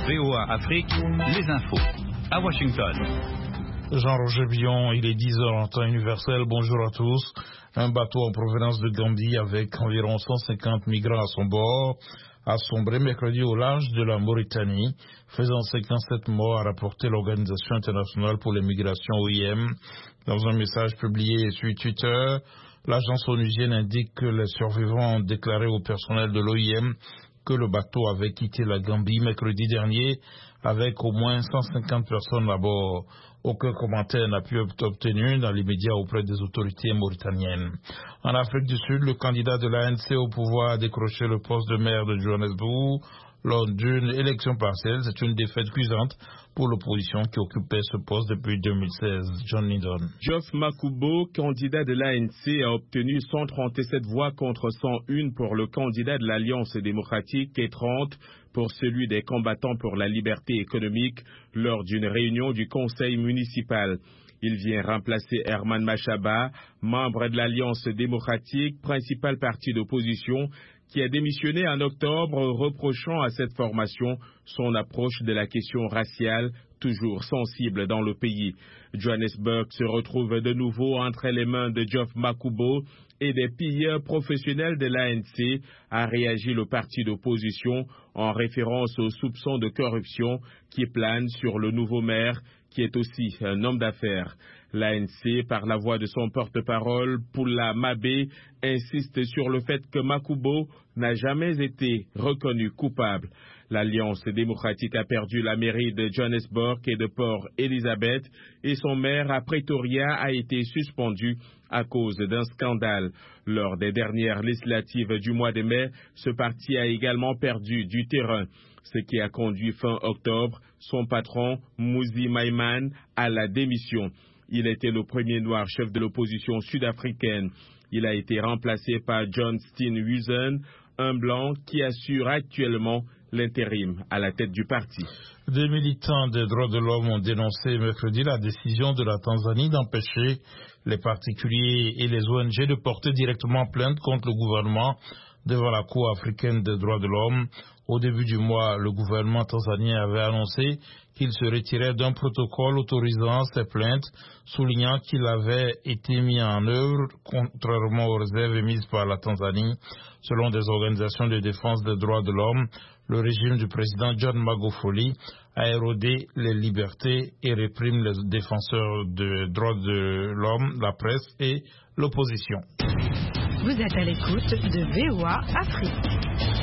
VOA Afrique, les infos. À Washington. Jean-Roger Billon, il est 10h en temps universel. Bonjour à tous. Un bateau en provenance de Gambie avec environ 150 migrants à son bord a sombré mercredi au large de la Mauritanie, faisant 57 morts, a rapporté l'Organisation internationale pour les migrations OIM. Dans un message publié sur Twitter, l'agence onusienne indique que les survivants ont déclaré au personnel de l'OIM que le bateau avait quitté la Gambie mercredi dernier avec au moins 150 personnes à bord. Aucun commentaire n'a pu être obtenu dans l'immédiat auprès des autorités mauritaniennes. En Afrique du Sud, le candidat de l'ANC au pouvoir a décroché le poste de maire de Johannesburg lors d'une élection partielle. C'est une défaite cuisante pour l'opposition qui occupait ce poste depuis 2016. John Lydon. Geoff Makubo, candidat de l'ANC, a obtenu 137 voix contre 101 pour le candidat de l'Alliance démocratique et 30 pour celui des combattants pour la liberté économique lors d'une réunion du conseil municipal. Il vient remplacer Herman Machaba, membre de l'Alliance démocratique, principal parti d'opposition, qui a démissionné en octobre, reprochant à cette formation son approche de la question raciale, toujours sensible dans le pays. Johannesburg se retrouve de nouveau entre les mains de Geoff Makubo et des pilleurs professionnels de l'ANC, a réagi le parti d'opposition en référence aux soupçons de corruption qui planent sur le nouveau maire, qui est aussi un homme d'affaires. L'ANC, par la voix de son porte-parole, Pula Mabe, insiste sur le fait que Makubo n'a jamais été reconnu coupable. L'Alliance démocratique a perdu la mairie de Johannesburg et de Port Elizabeth et son maire à Pretoria a été suspendu à cause d'un scandale. Lors des dernières législatives du mois de mai, ce parti a également perdu du terrain, ce qui a conduit fin octobre son patron, Muzi Maïman, à la démission. Il était le premier noir chef de l'opposition sud-africaine. Il a été remplacé par John Steenhuisen, un blanc qui assure actuellement l'intérim à la tête du parti. Des militants des droits de l'homme ont dénoncé mercredi la décision de la Tanzanie d'empêcher les particuliers et les ONG de porter directement plainte contre le gouvernement devant la Cour africaine des droits de l'homme. Au début du mois, le gouvernement tanzanien avait annoncé qu'il se retirait d'un protocole autorisant ces plaintes, soulignant qu'il avait été mis en œuvre contrairement aux réserves émises par la Tanzanie. Selon des organisations de défense des droits de l'homme, le régime du président John Magufuli a érodé les libertés et réprime les défenseurs des droits de l'homme, la presse et l'opposition. Vous êtes à l'écoute de VOA Afrique.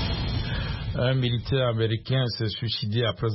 Un militaire américain s'est suicidé après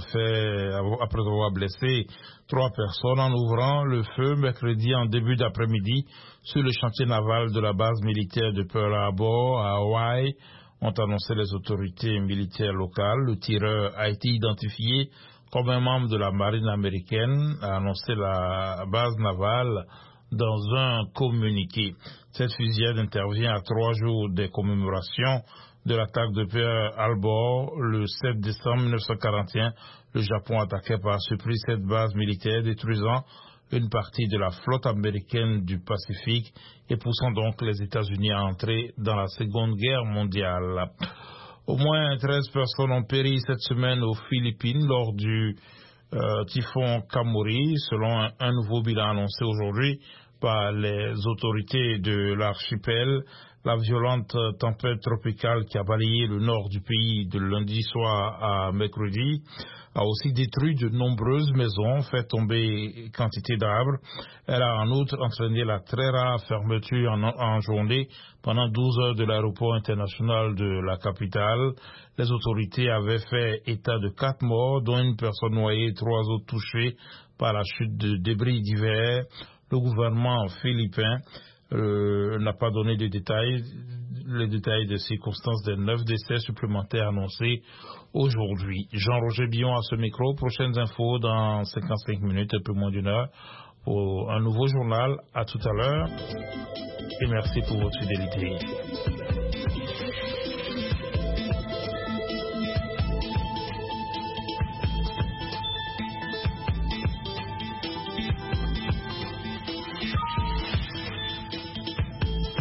avoir blessé 3 personnes en ouvrant le feu mercredi en début d'après-midi sur le chantier naval de la base militaire de Pearl Harbor à Hawaï, ont annoncé les autorités militaires locales. Le tireur a été identifié comme un membre de la marine américaine, a annoncé la base navale dans un communiqué. Cette fusillade intervient à 3 jours des commémorations de l'attaque de Pearl Harbor le 7 décembre 1941. Le Japon attaquait par surprise cette base militaire, détruisant une partie de la flotte américaine du Pacifique et poussant donc les États-Unis à entrer dans la Seconde Guerre mondiale. Au moins 13 personnes ont péri cette semaine aux Philippines lors du typhon Kamuri, selon un nouveau bilan annoncé aujourd'hui par les autorités de l'archipel. La violente tempête tropicale qui a balayé le nord du pays de lundi soir à mercredi a aussi détruit de nombreuses maisons, fait tomber quantité d'arbres. Elle a en outre entraîné la très rare fermeture en journée pendant 12 heures de l'aéroport international de la capitale. Les autorités avaient fait état de 4 morts, dont une personne noyée et 3 autres touchés par la chute de débris divers. Le gouvernement philippin n'a pas donné les détails des circonstances des 9 décès supplémentaires annoncés aujourd'hui. Jean-Roger Billon à ce micro. Prochaines infos dans 55 minutes, un peu moins d'une heure, pour un nouveau journal. À tout à l'heure et merci pour votre fidélité.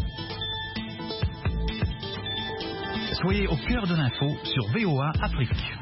Soyez au cœur de l'info sur VOA Afrique.